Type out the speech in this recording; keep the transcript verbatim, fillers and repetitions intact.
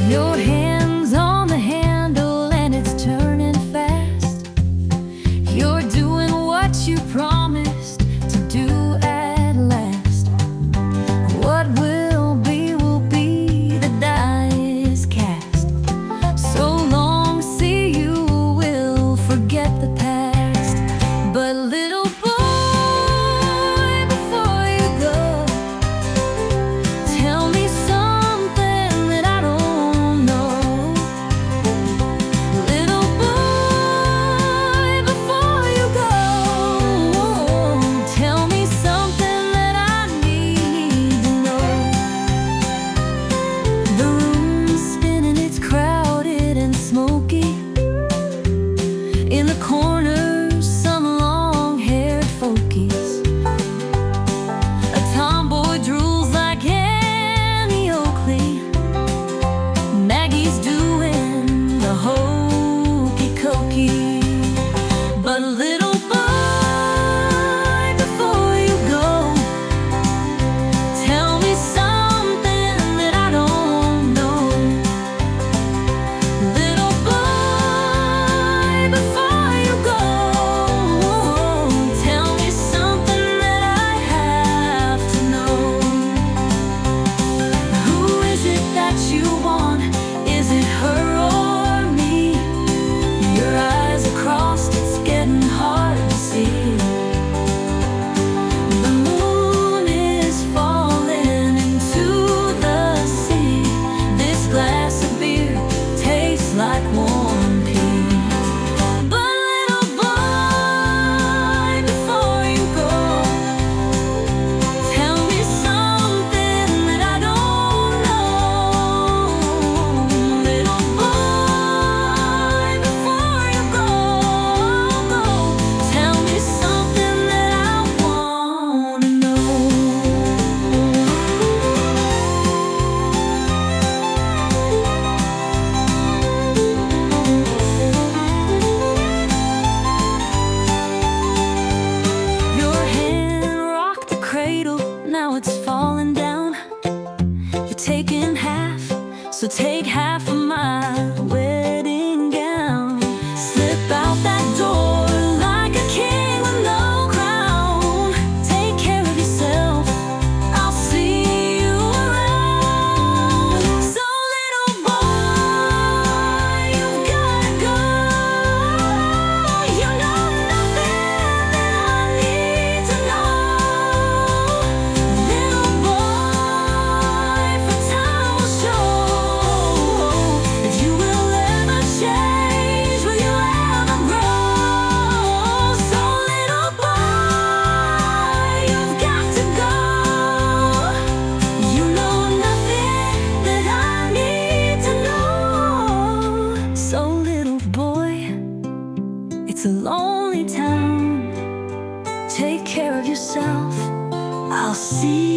Your hand's on the handle and it's turning fast. You're doing what you promised to do at last. What will be, will be, the die is cast. So long, see, you will forget the past. But little boy, before you go, tell me something that I don't know. Little boy, before you go, tell me something that I need to know. The room's spinning, it's crowded and smoky. In the corner, some long-haired folkies. A tomboy drools like Annie Oakley. Maggie's doing the hokey-cokey. But little boy, before you go, tell me something that I don't know. Little boy, before you go, tell me something that I have to know. Who is it that you want? Is it her or me? Your eyes are crossed, it's getting hard to see. The moon is falling into the sea. This glass of beer tastes like warm pea. But little boy, before you go, tell me something that I don't know. Little boy, before you go, tell me something that I wanna know. Your hand rocked the cradle, now it's falling down. You're taking half, so take half of my wedding gown. Slip out that door like a king with no crown. Take care of yourself, I'll see you around. So little boy, you've gotta go. You know nothing that I need to know. Little boy, for time will show if you will ever change, will you ever grow. So little boy, you've got to go. You know nothing that I need to know. So little boy, it's a lonely town. Take care of yourself, I'll see